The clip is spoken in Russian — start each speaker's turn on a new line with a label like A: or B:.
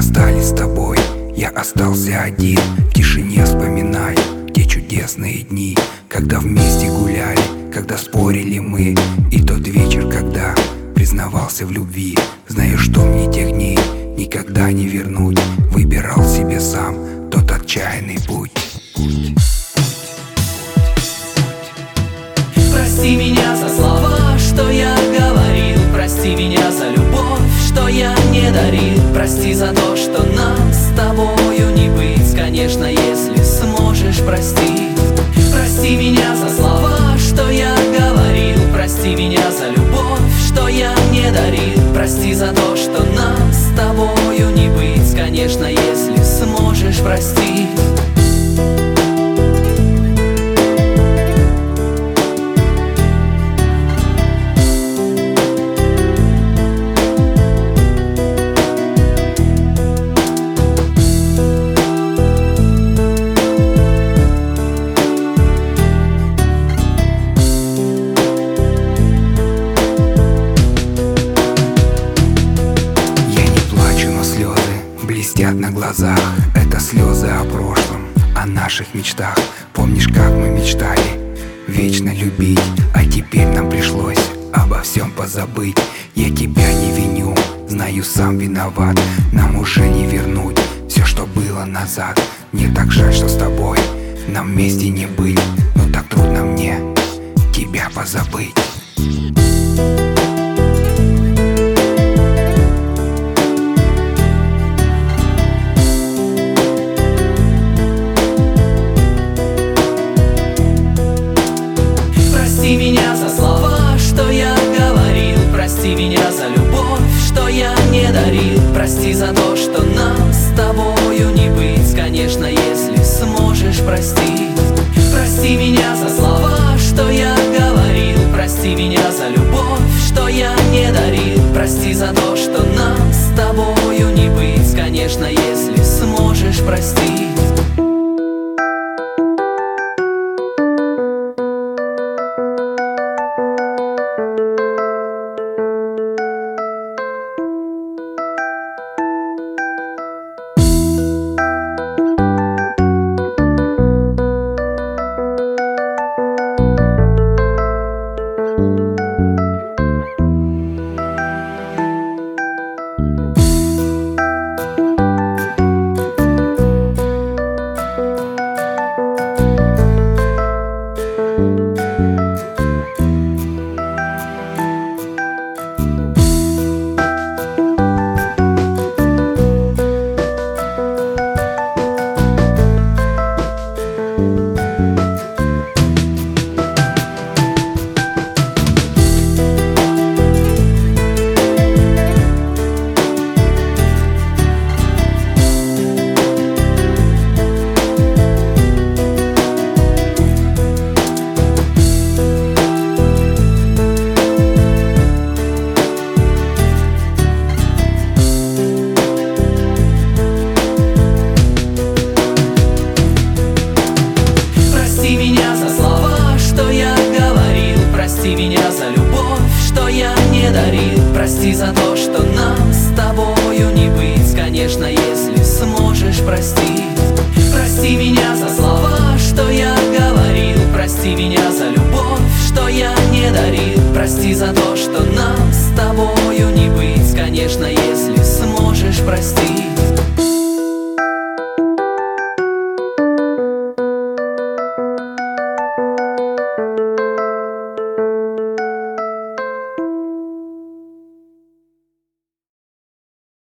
A: расстались с тобой, я остался один. В тишине вспоминаю те чудесные дни, когда вместе гуляли, когда спорили мы. И тот вечер, когда признавался в любви. Знаю, что мне тех дней никогда не вернуть. Выбирал себе сам тот отчаянный путь.
B: Прости меня за слова, что я говорил. Прости меня за любовь, что я не дарил. Прости за то, что нам с тобою не быть. Конечно, если сможешь простить. Прости меня за слова, что я говорил. Прости меня за любовь, что я не дарил. Прости за то, что нам с тобою не быть. Конечно, если сможешь простить.
A: Блестят на глазах, это слезы о прошлом, о наших мечтах. Помнишь, как мы мечтали вечно любить, а теперь нам пришлось обо всем позабыть. Я тебя не виню, знаю, сам виноват. Нам уже не вернуть все, что было назад. Мне так жаль, что с тобой нам вместе не быть, но так трудно мне тебя позабыть.
B: Прости меня за слова, что я говорил. Прости меня за любовь, что я не дарил. Прости за то, что нам с тобою не быть. Конечно, если сможешь простить. Прости меня за слова, что я говорил. Прости меня за любовь, что я не дарил. Прости за то, что нам с тобою не быть. Конечно, если сможешь простить.